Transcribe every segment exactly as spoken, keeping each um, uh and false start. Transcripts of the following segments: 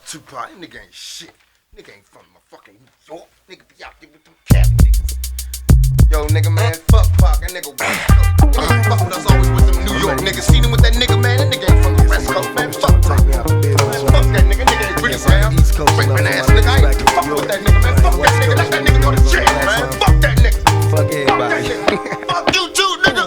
Fuck Tupac, that nigga ain't shit. Nigga ain't from my fucking New York. Nigga be out there with them Cali niggas. Yo, nigga, man, fuck Pac, that nigga West Coast. Nigga fuck with us always with them New York niggas. Seen him with that nigga, man, that nigga ain't from the West Coast, man. Fuck Pac. Man, fuck that nigga, nigga ain't really down. Raping ass nigga, I ain't fuck with that nigga, man. Fuck that nigga, let that nigga go to jail, man. Fuck that nigga. Fuck everybody. Fuck you too, nigga.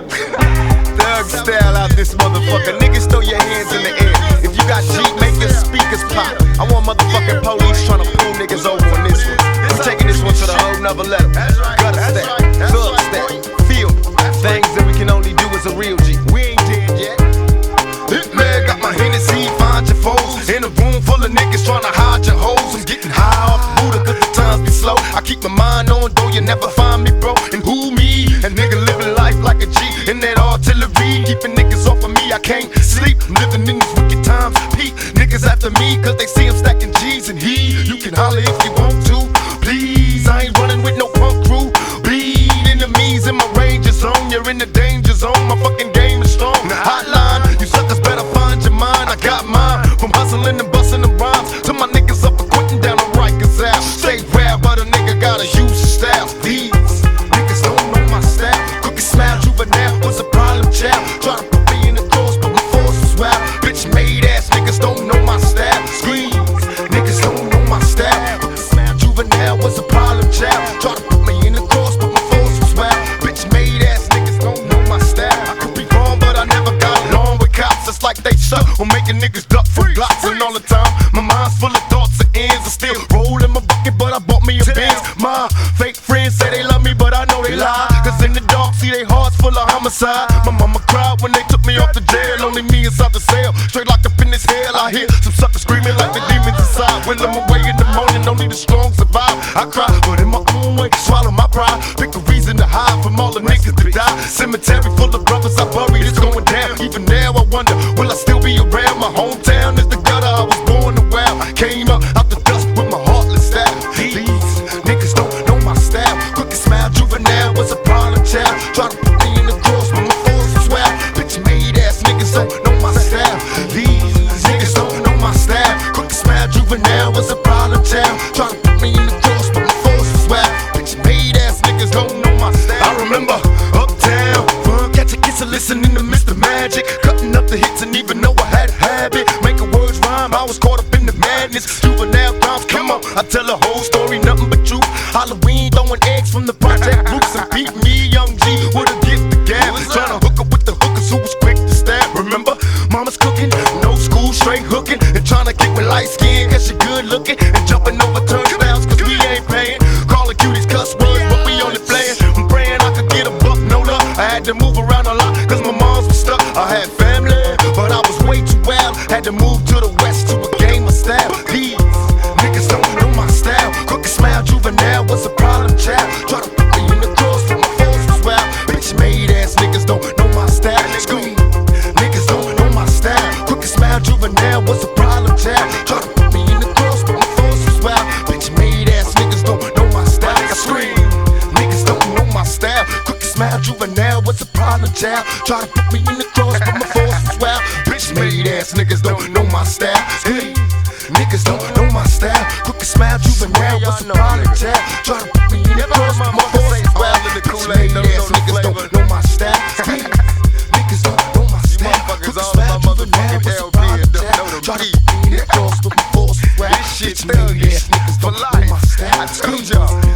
Thug style out this motherfucker. Niggas throw your hands in the air. If you got G, make your speakers pop. I want motherfucking police trying to pull niggas over on this one. I'm taking this one to the whole nother level. Gutter step, thug step, feel me. Things that we can only do as a real G. We ain't dead yet. This man got my Hennessy, find your foes. In a room full of niggas trying to hide your hoes. I'm getting high off Buddha cause the times be slow. I keep my mind on, though you never find me, bro. And who me? A nigga living life like a G. In that artillery, keeping niggas off of me, I can't sleep. I'm living in these wicked times, peak. Niggas after me, cause they see I'm stacking G's. And he, you can holler if you want to. Please, I ain't running with no punk crew. Bleed enemies in my ranger zone. You're in the danger zone, my fucking game is strong. Hotline, you suckers better find your mind. I got mine, from hustling and busting the rhymes to my niggas up and quitting down the Rikers out. Stay rap, but a nigga gotta use his style. These niggas don't know my style. Cookie smile, juvenile was a problem child. Try to put me in the cross, but my force is wild. Bitch made ass niggas don't know my style. Screams, niggas don't know my style. Cookie smile, juvenile was a problem child. Try to put me in the cross, but my force was wild. Bitch made ass niggas don't know my style. I could be wrong, but I never got along with cops. It's like they suck on making niggas duck for glocks. And all the time, my mind's full of thoughts and ends. I still roll in my bucket, but I bought me a Benz. My fake friends say they love me, but I know they lie. Cause in the dark, see they hearts full of homicide. My mama cried when they took me off the jail. Only me inside the cell, straight locked up in this hell. I hear some suckers screaming like the demons inside. When I'm away in the morning, only the strong survive. I cry, but in my own way, swallow my pride. Pick a reason to hide from all the niggas that die. Cemetery full of brothers I buried, it's going down. Even now I wonder, will I still be around? My hometown is the gutter, I was born and wild. Came up out the dust with my heartless style. These niggas don't know my style. Crooked smile, juvenile was a problem child. Try to put me in the cross, but my force is wild. Bitch made ass niggas don't know my style. These niggas don't know my style. Crooked smile, juvenile was a problem child. Try to put me in the cross, but my force is wild. Bitch made ass niggas don't know my style. I remember uptown, fun, catch a kiss and listening to Mister Magic. Cutting up the hits and even though I had a habit, making words rhyme, I was caught up in the madness. Juvenile crimes, come on, I tell the whole story, nothing but truth. Halloween, throwing eggs from the project roots. And beat me, young G, with a gift to gab. Trying to hook up with the hookers who was quick to stab. Remember, mama's cooking, no school, straight hooking. And trying to get with light skin, cause she good looking. And jumping over turnstiles, cause we ain't paying. Calling cuties cuss words, but we only playing. I'm praying I could get a buck, no luck. I had to move around a lot, cause my moms was stuck. I had family, but I was way too wild. Had to move to the west to a game of style. These niggas don't know my style. Crooked smile, juvenile was a problem child. Try to put me in the cross, but my force was wild. Bitch made ass niggas don't know my style. Scream, niggas don't know my style. Crooked smile, juvenile was a problem child. Try to put me in the cross, but my force was wild. Bitch made ass niggas don't know my style. I scream, niggas don't know my style. Crooked smile, juvenile was a problem child. Try to put me in the cross, but my force was wild. Bitch made ass niggas don't know my style. Scream, niggas don't know my style. Crooked smile, juvenile was a problem child. Try to put me in the cross, but my force was wild. Bitch made ass niggas don't know my style. Scream, niggas don't know my style. Crooked smile, juvenile was a problem child. Try to put me in the cross, but my force was wild. Bitch made ass niggas don't know my style. I told y'all.